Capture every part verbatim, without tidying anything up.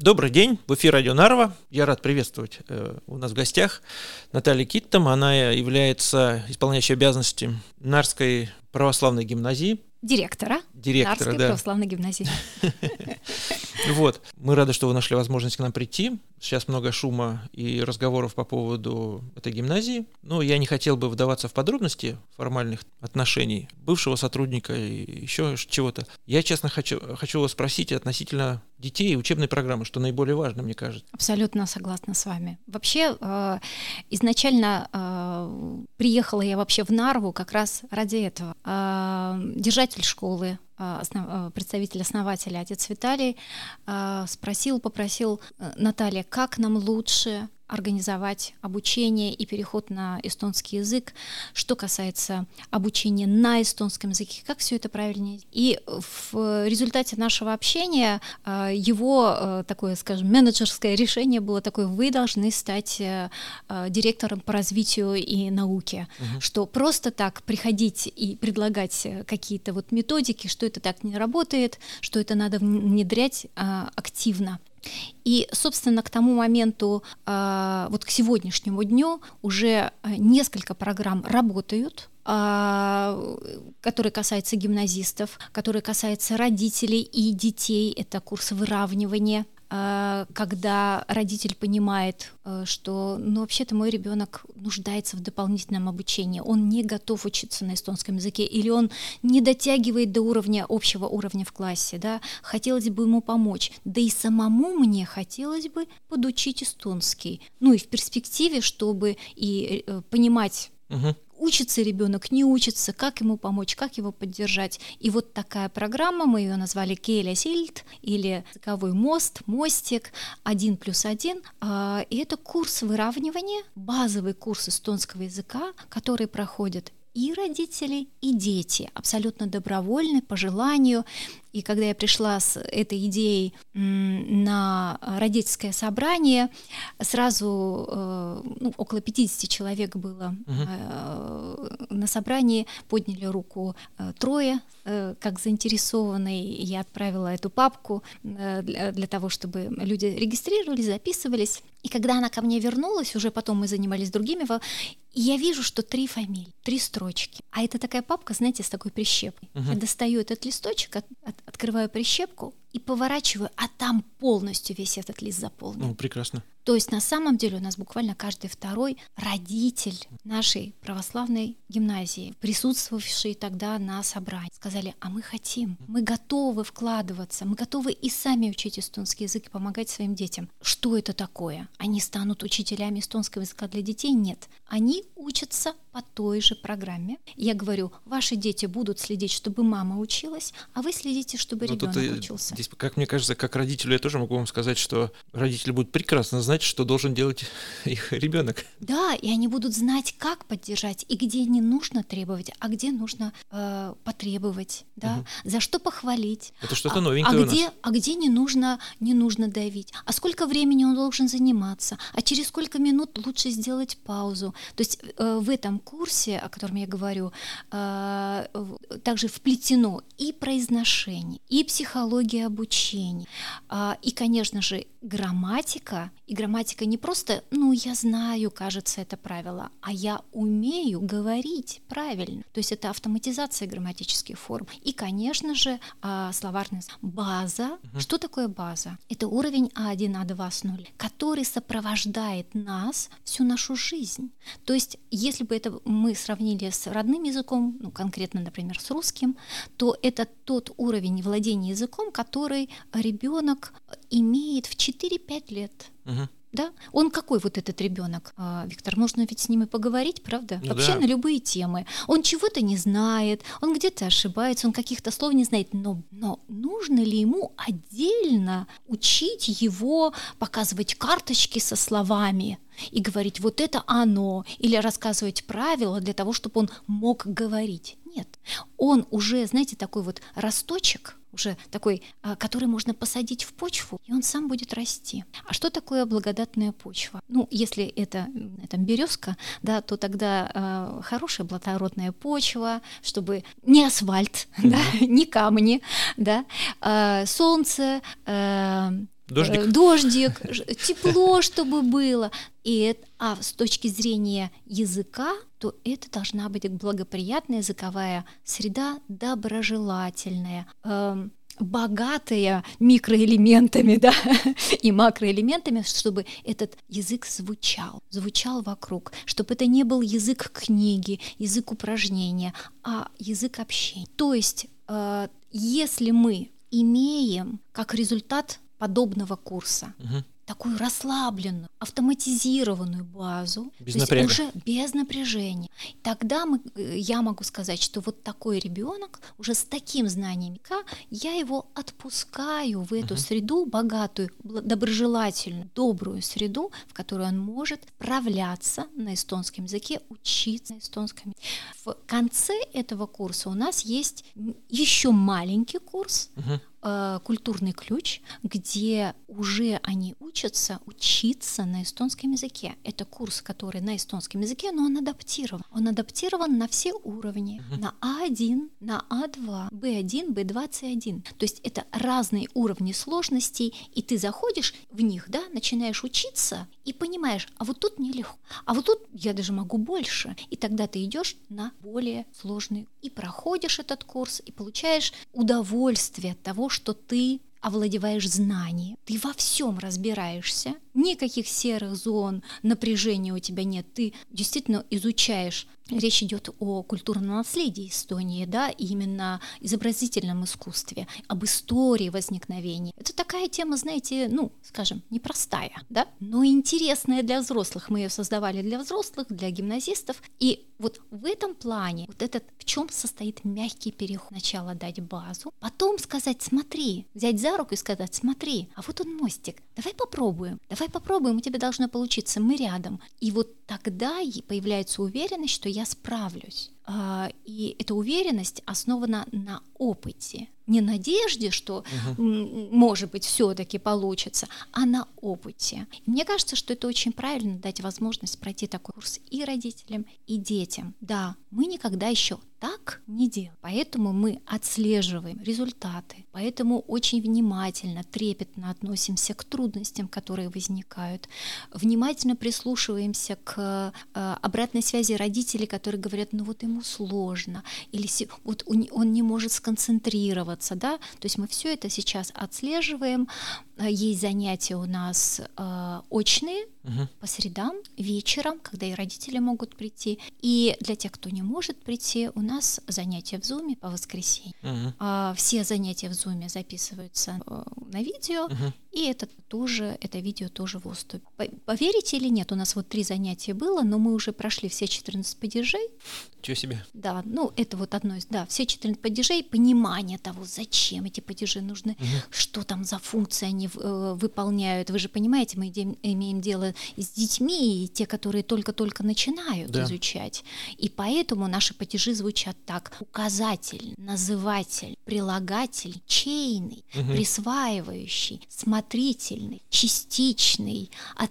Добрый день, в эфире Радио Нарва. Я рад приветствовать э, у нас в гостях Наталью Киттом. Она является исполняющей обязанности Нарвской православной гимназии. Директора, Директора Нарвской да. православной гимназии. Вот. Мы рады, что вы нашли возможность к нам прийти. Сейчас много шума и разговоров по поводу этой гимназии. Но я не хотел бы вдаваться в подробности формальных отношений бывшего сотрудника и еще чего-то. Я, честно, хочу, хочу вас спросить относительно детей и учебной программы, что наиболее важно, мне кажется. Абсолютно согласна с вами. Вообще, э, изначально э, приехала я вообще в Нарву как раз ради этого. Э, держатель школы, Основ... представитель основателя, отец Виталий, спросил, попросил: Наталья, как нам лучше организовать обучение и переход на эстонский язык, что касается обучения на эстонском языке, как все это правильнее. И в результате нашего общения его такое, скажем, менеджерское решение было такое: вы должны стать директором по развитию и науке, угу. Что просто так приходить и предлагать какие-то вот методики, что это так не работает, что это надо внедрять активно. И, собственно, к тому моменту, вот к сегодняшнему дню уже несколько программ работают, которые касаются гимназистов, которые касаются родителей и детей. Это курс выравнивания, когда родитель понимает, что ну, вообще-то мой ребенок нуждается в дополнительном обучении, он не готов учиться на эстонском языке, или он не дотягивает до уровня, общего уровня в классе, да, хотелось бы ему помочь, да и самому мне хотелось бы подучить эстонский, ну и в перспективе, чтобы и э, понимать, угу. Учится ребенок, не учится, как ему помочь, как его поддержать. И вот такая программа, мы ее назвали Keele Sild, или языковой мост, мостик, один плюс один. И это курс выравнивания, базовый курс эстонского языка, который проходят и родители, и дети, абсолютно добровольны, по желанию. И когда я пришла с этой идеей на родительское собрание, сразу ну, около пятьдесят человек было uh-huh. на собрании, подняли руку трое, как заинтересованные. Я отправила эту папку для, для того, чтобы люди регистрировались, записывались. И когда она ко мне вернулась, уже потом мы занимались другими, и я вижу, что три фамилии, три строчки. А это такая папка, знаете, с такой прищепкой. Uh-huh. Я достаю этот листочек, от, от, открываю прищепку и поворачиваю, а там полностью весь этот лист заполнен. Ну, прекрасно. То есть на самом деле у нас буквально каждый второй родитель нашей православной гимназии, присутствовавший тогда на собрании, сказали: а мы хотим, мы готовы вкладываться, мы готовы и сами учить эстонский язык и помогать своим детям. Что это такое? Они станут учителями эстонского языка для детей? Нет. Они учатся по той же программе. Я говорю: ваши дети будут следить, чтобы мама училась, а вы следите, чтобы ну, ребенок учился. Здесь, как мне кажется, как родителю я тоже могу вам сказать, что родители будут прекрасно знать, что должен делать их ребенок. Да, и они будут знать, как поддержать, и где не нужно требовать, а где нужно э, потребовать, да, угу. За что похвалить. Это что-то а, новенькое а где, у нас. А где не нужно, не нужно давить, а сколько времени он должен заниматься, а через сколько минут лучше сделать паузу. То есть э, в этом курсе, о котором я говорю, э, также вплетено и произношение, и психология обучения, э, и, конечно же, грамматика. И грамматика не просто, ну, я знаю, кажется, это правило, а я умею говорить правильно. То есть это автоматизация грамматических форм. И, конечно же, словарная база. Угу. Что такое база? Это уровень А один, А два с нуля, который сопровождает нас всю нашу жизнь. То есть если бы это мы сравнили с родным языком, ну, конкретно, например, с русским, то это тот уровень владения языком, который ребенок имеет в четыре-пять лет. Угу. Да? Он какой вот этот ребенок, а, Виктор? Можно ведь с ним и поговорить, правда? Ну, вообще да. На любые темы. Он чего-то не знает, он где-то ошибается, он каких-то слов не знает. Но, но нужно ли ему отдельно учить его, показывать карточки со словами и говорить: вот это оно, или рассказывать правила для того, чтобы он мог говорить? Нет. Он уже, знаете, такой вот росточек, уже такой, который можно посадить в почву, и он сам будет расти. А что такое благодатная почва? Ну, если это, это березка, да, то тогда э, хорошая плодородная почва, чтобы не асфальт, mm-hmm. да, не камни, да, э, солнце, э, Дождик. дождик, тепло, чтобы было. И это, а с точки зрения языка, то это должна быть благоприятная языковая среда, доброжелательная, эм, богатая микроэлементами, да, и макроэлементами, чтобы этот язык звучал, звучал вокруг, чтобы это не был язык книги, язык упражнения, а язык общения. То есть, э, если мы имеем как результат подобного курса угу. такую расслабленную, автоматизированную базу, без то напряга. Есть уже без напряжения. Тогда мы, я могу сказать, что вот такой ребенок уже с таким знанием, я его отпускаю в эту uh-huh. среду богатую, доброжелательную, добрую среду, в которой он может справляться на эстонском языке, учиться на эстонском языке. В конце этого курса у нас есть еще маленький курс, uh-huh. «Культурный ключ», где уже они учатся учиться на эстонском языке. Это курс, который на эстонском языке, но он адаптирован. Он адаптирован на все уровни. Uh-huh. На А один, на А два, Бэ один, Бэ два, Це один. То есть это разные уровни сложностей, и ты заходишь в них, да, начинаешь учиться и понимаешь, а вот тут нелегко, а вот тут я даже могу больше. И тогда ты идешь на более сложный и проходишь этот курс, и получаешь удовольствие от того, что ты овладеваешь знанием, ты во всем разбираешься, никаких серых зон, напряжения у тебя нет, ты действительно изучаешь. Речь идет о культурном наследии Эстонии, да, именно изобразительном искусстве, об истории возникновения. Это такая тема, знаете, ну, скажем, непростая, да, но интересная для взрослых. Мы ее создавали для взрослых, для гимназистов. И вот в этом плане, вот этот, в чем состоит мягкий переход. Сначала дать базу, потом сказать, смотри, взять за руку и сказать, смотри, а вот он мостик, давай попробуем, давай попробуем, у тебя должно получиться, мы рядом. И вот тогда появляется уверенность, что я справлюсь. И эта уверенность основана на опыте. Не надежде, что, угу. может быть, все-таки получится, а на опыте. И мне кажется, что это очень правильно дать возможность пройти такой курс и родителям, и детям. Да, мы никогда еще так не делаем, поэтому мы отслеживаем результаты, поэтому очень внимательно, трепетно относимся к трудностям, которые возникают, внимательно прислушиваемся к э, обратной связи родителей, которые говорят, ну вот ему сложно, или вот он не может сконцентрироваться, да, то есть мы все это сейчас отслеживаем. Есть занятия у нас э, очные, угу. по средам, вечером, когда и родители могут прийти. И для тех, кто не может прийти, у нас занятия в Zoom по воскресеньям. Угу. А, все занятия в Zoom записываются э, на видео, угу. и это тоже, это видео тоже в доступе. Поверите или нет, у нас вот три занятия было, но мы уже прошли все четырнадцать падежей. Чего себе? Да, ну это вот одно из, да, все четырнадцать падежей, понимание того, зачем эти падежи нужны, угу. что там за функции они э, выполняют. Вы же понимаете, мы идем, имеем дело с детьми, и те, которые только-только начинают да. изучать. И поэтому наши падежи звучат так: указатель, называтель, прилагатель, чейный, угу. присваивающий, смотрительный, частичный,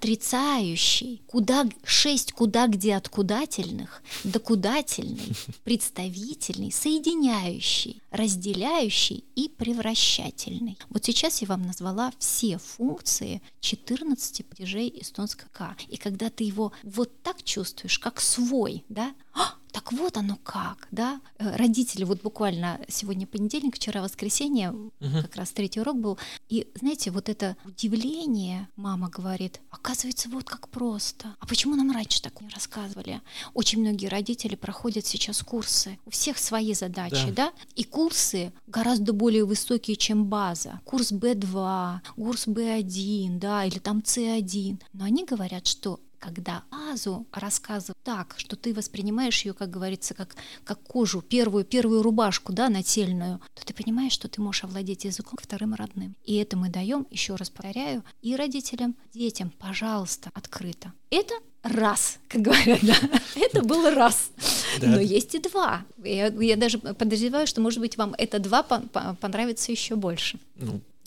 отрицающий, куда, шесть куда, где откудательных, докудательный, представительный, соединяющий, разделяющий и превращательный. Вот сейчас я вам назвала все функции четырнадцати падежей эстонского языка. И когда ты его вот так чувствуешь, как свой, да, так вот оно как, да. Родители, вот буквально сегодня понедельник, вчера воскресенье, угу. как раз третий урок был, и знаете, вот это удивление, мама говорит, оказывается, вот как просто. А почему нам раньше так не рассказывали? Очень многие родители проходят сейчас курсы, у всех свои задачи, да, да? И курсы гораздо более высокие, чем база. Курс Бэ два, курс Бэ один, да, или там Це один. Но они говорят, что когда базу рассказывают так, что ты воспринимаешь ее, как говорится, как, как кожу, первую, первую рубашку, да, нательную, то ты понимаешь, что ты можешь овладеть языком вторым родным. И это мы даем, еще раз повторяю, и родителям, детям, пожалуйста, открыто. Это раз, как говорят, да. Это был раз. Да. Но есть и два. Я, я даже подозреваю, что, может быть, вам это два понравится еще больше. Ну,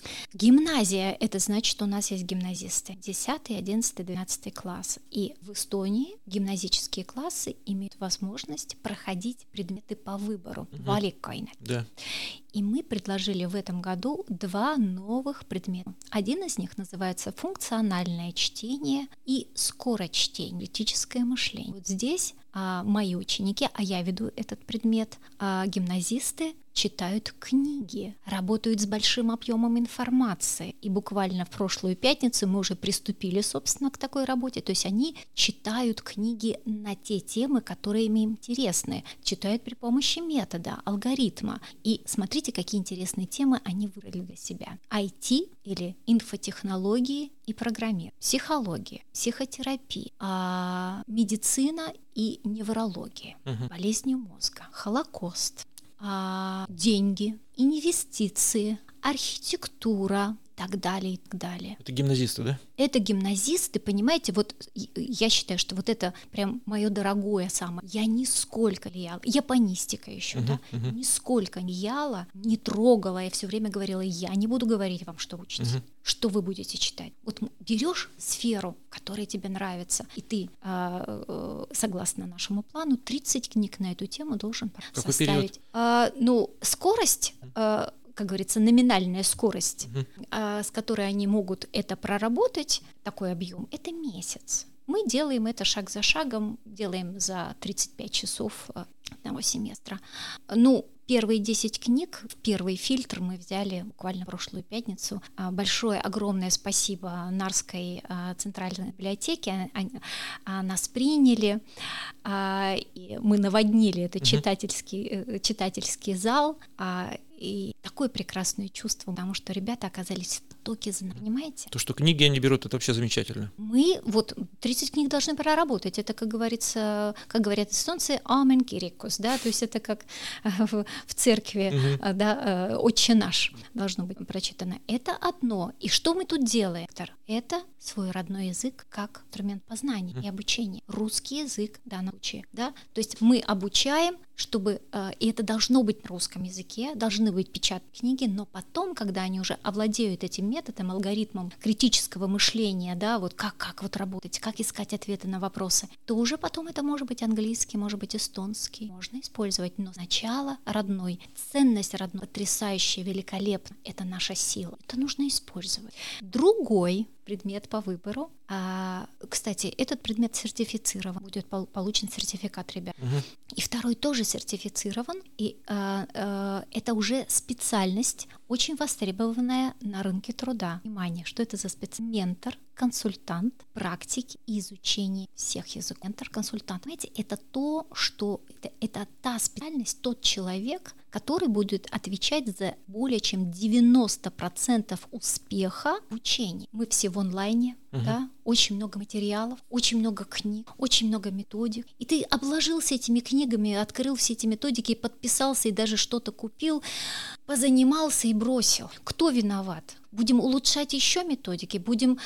Гимназия — это значит, что у нас есть гимназисты десятый, одиннадцатый, двенадцатый класс. И в Эстонии гимназические классы имеют возможность проходить предметы по выбору. Угу. Валиккайне. Да. И мы предложили в этом году два новых предмета. Один из них называется функциональное чтение и скорочтение, критическое мышление. Вот здесь а, мои ученики, а я веду этот предмет, а, гимназисты читают книги, работают с большим объемом информации. И буквально в прошлую пятницу мы уже приступили, собственно, к такой работе. То есть они читают книги на те темы, которые им интересны. Читают при помощи метода, алгоритма. И смотрите, какие интересные темы они выбрали для себя. ай ти или инфотехнологии и программирование, психология, психотерапия, а, медицина и неврология, угу. болезни мозга, Холокост, а, деньги, инвестиции, архитектура, и так далее, и так далее. Это гимназисты, да? Это гимназисты, понимаете, вот я считаю, что вот это прям мое дорогое самое. Я нисколько не яла, японистика еще, uh-huh, да, uh-huh. нисколько не яла, не трогала, я все время говорила, я не буду говорить вам, что учить, uh-huh. что вы будете читать. Вот берешь сферу, которая тебе нравится, и ты, согласно нашему плану, тридцать книг на эту тему должен Какой составить. А, ну, скорость... Uh-huh. как говорится, номинальная скорость, uh-huh. а, с которой они могут это проработать, такой объем, это месяц. Мы делаем это шаг за шагом, делаем за тридцать пять часов одного семестра. Ну, первые десять книг, первый фильтр мы взяли буквально в прошлую пятницу. Большое, огромное спасибо Нарской центральной библиотеке. Они нас приняли, и мы наводнили этот uh-huh. читательский, читательский зал. И такое прекрасное чувство, потому что ребята оказались в потоке знаний, понимаете? То, что книги они берут, это вообще замечательно. Мы вот тридцать книг должны проработать. Это, как говорится, как говорят эстонцы, «амен кирикус», да, то есть это как в, в церкви, угу. да, «Отче наш» должно быть прочитано. Это одно. И что мы тут делаем, Виктор? Это свой родной язык как инструмент познания и обучения. Русский язык в данном случае, да, то есть мы обучаем, чтобы, и это должно быть на русском языке, должны быть печатные книги, но потом, когда они уже овладеют этим методом, алгоритмом критического мышления, да, вот как, как вот работать, как искать ответы на вопросы, то уже потом это может быть английский, может быть эстонский, можно использовать, но сначала родной. Ценность родной, потрясающая, великолепна, это наша сила, это нужно использовать. Другой предмет по выбору. А, кстати, этот предмет сертифицирован, будет пол- получен сертификат, ребят. Угу. И второй тоже сертифицирован, и а, а, это уже специальность, очень востребованная на рынке труда. Внимание, что это за специальность? Ментор, консультант, практики и изучение всех языков. Ментор, консультант, понимаете, это то, что это, это та специальность, тот человек, который будет отвечать за более чем девяносто процентов успеха в учении. Мы все в онлайне, uh-huh. да, очень много материалов, очень много книг, очень много методик. И ты обложился этими книгами, открыл все эти методики, подписался и даже что-то купил, позанимался и бросил. Кто виноват? Будем улучшать еще методики, будем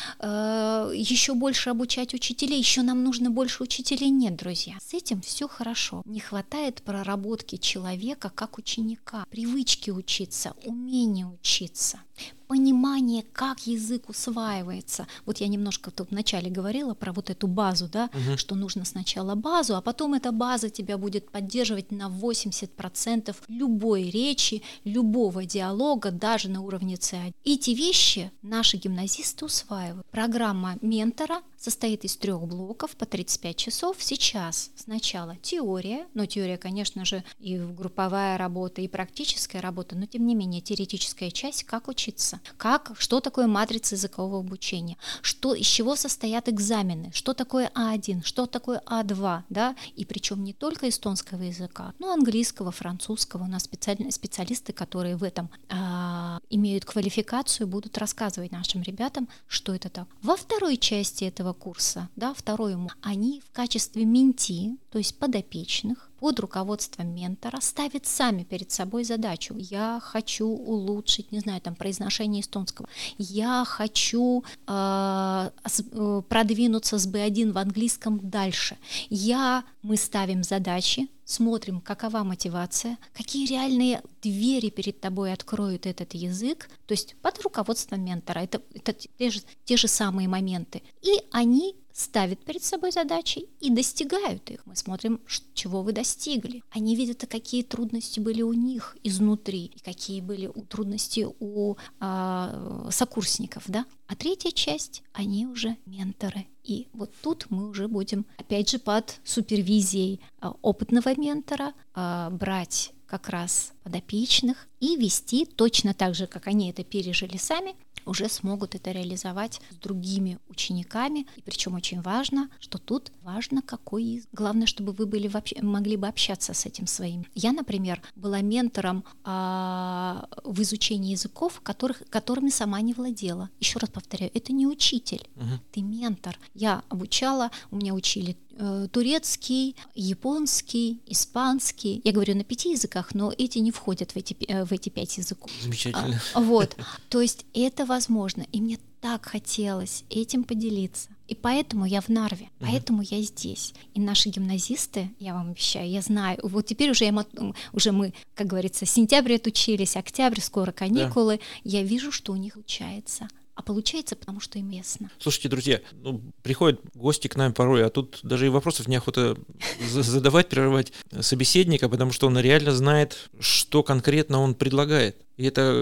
э, еще больше обучать учителей, еще нам нужно больше учителей. Нет, друзья, с этим все хорошо. Не хватает проработки человека как ученика, привычки учиться, умения учиться, понимание, как язык усваивается. Вот я немножко тут вначале говорила про вот эту базу, да, угу. что нужно сначала базу, а потом эта база тебя будет поддерживать на восемьдесят процентов любой речи, любого диалога, даже на уровне си один. Эти вещи наши гимназисты усваивают. Программа ментора состоит из трех блоков по тридцать пять часов. Сейчас сначала теория, но теория, конечно же, и групповая работа, и практическая работа, но тем не менее теоретическая часть, как учиться, как, что такое матрица языкового обучения, что, из чего состоят экзамены, что такое а один, что такое а два, да, и причем не только эстонского языка, но английского, французского. У нас специальные специалисты, которые в этом а, имеют квалификацию, будут рассказывать нашим ребятам, что это так. Во второй части этого курса, да, второй ему, они в качестве менти, то есть подопечных, под руководством ментора ставят сами перед собой задачу. Я хочу улучшить, не знаю, там, произношение эстонского. Я хочу э, продвинуться с би один в английском дальше. Я, мы ставим задачи смотрим, какова мотивация, какие реальные двери перед тобой откроет этот язык, то есть под руководством ментора. Это, это те, же, те же самые моменты. И они ставят перед собой задачи и достигают их. Мы смотрим, чего вы достигли. Они видят, какие трудности были у них изнутри, и какие были трудности у э, сокурсников. Да? А третья часть, они уже менторы. И вот тут мы уже будем, опять же, под супервизией э, опытного ментора э, брать как раз подопечных и вести точно так же, как они это пережили сами, уже смогут это реализовать с другими учениками. И причем очень важно, что тут важно, какой язык. Главное, чтобы вы были вообще, могли бы общаться с этим своим. Я, например, была ментором а, в изучении языков, которых, которыми сама не владела. Еще раз повторяю, это не учитель, uh-huh. ты ментор. Я обучала, у меня учили э, турецкий, японский, испанский. Я говорю на пяти языках, но эти не входят в эти, э, в эти пять языков. Замечательно. А, вот, то есть это возможно, и мне так хотелось этим поделиться. И поэтому я в Нарве, uh-huh. поэтому я здесь. И наши гимназисты, я вам обещаю, я знаю, вот теперь уже, я, уже мы, как говорится, сентябрь отучились, октябрь, скоро каникулы, да. Я вижу, что у них получается. А получается, потому что им ясно. Слушайте, друзья, ну, приходят гости к нам порой, а тут даже и вопросов неохота задавать, прерывать собеседника, потому что он реально знает, что конкретно он предлагает. И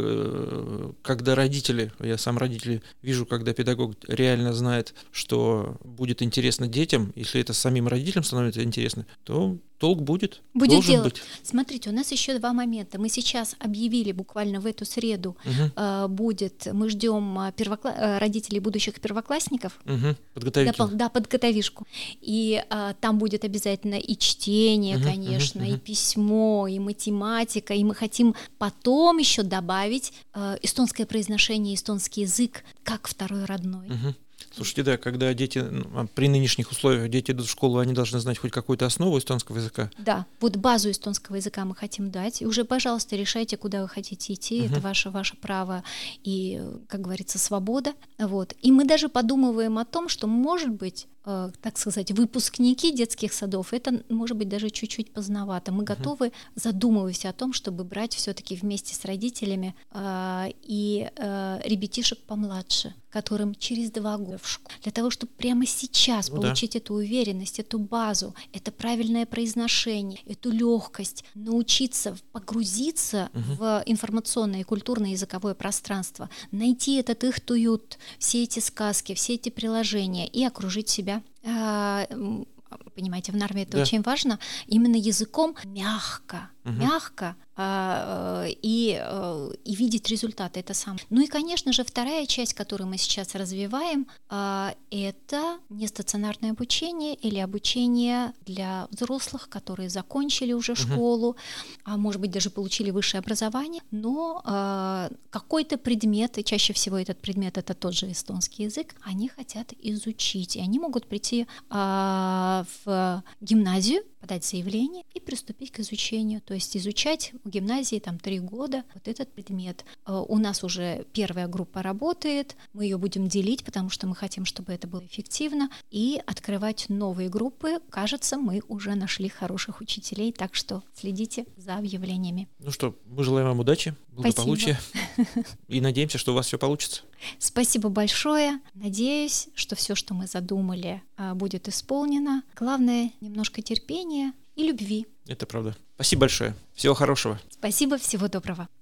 это когда родители, я сам родители вижу, когда педагог реально знает, что будет интересно детям, если это самим родителям становится интересно, то толк будет, будет должен делать. быть. Смотрите, у нас еще два момента. Мы сейчас объявили буквально в эту среду, угу. э, будет, мы ждем первокла... родителей будущих первоклассников. Угу. Подготовительно. Да, да, подготовишку. И э, там будет обязательно и чтение, угу, конечно, угу, и угу. письмо, и математика, и мы хотим потом еще добавить э, эстонское произношение, эстонский язык как второй родной. Угу. Слушайте, да, когда дети, при нынешних условиях дети идут в школу, они должны знать хоть какую-то основу эстонского языка. Да, вот базу эстонского языка мы хотим дать. И уже, пожалуйста, решайте, куда вы хотите идти. Uh-huh. Это ваше, ваше право и, как говорится, свобода. Вот. И мы даже подумываем о том, что, может быть, э, так сказать, выпускники детских садов, это, может быть, даже чуть-чуть поздновато. Мы uh-huh. готовы, задумываясь о том, чтобы брать все-таки вместе с родителями э, и э, ребятишек помладше, которым через два года в школу, для того, чтобы прямо сейчас ну получить да. эту уверенность, эту базу, это правильное произношение, эту легкость, научиться погрузиться угу. в информационное и культурное языковое пространство, найти этот их туют, все эти сказки, все эти приложения и окружить себя. Понимаете, в Нарве это да. очень важно, именно языком мягко, угу. мягко а, и, и видеть результаты, это самое. Ну и, конечно же, вторая часть, которую мы сейчас развиваем, а, это нестационарное обучение или обучение для взрослых, которые закончили уже угу. школу, а может быть, даже получили высшее образование, но а, какой-то предмет, и чаще всего этот предмет это тот же эстонский язык, они хотят изучить, и они могут прийти а, в гимназию, подать заявление и приступить к изучению, то есть изучать в гимназии там три года вот этот предмет. У нас уже первая группа работает, мы ее будем делить, потому что мы хотим, чтобы это было эффективно, и открывать новые группы. Кажется, мы уже нашли хороших учителей, так что следите за объявлениями. Ну что, мы желаем вам удачи, благополучия. Спасибо. И надеемся, что у вас все получится. Спасибо большое. Надеюсь, что все, что мы задумали, будет исполнено. Главное, немножко терпения и любви. Это правда. Спасибо большое. Всего хорошего. Спасибо, всего доброго.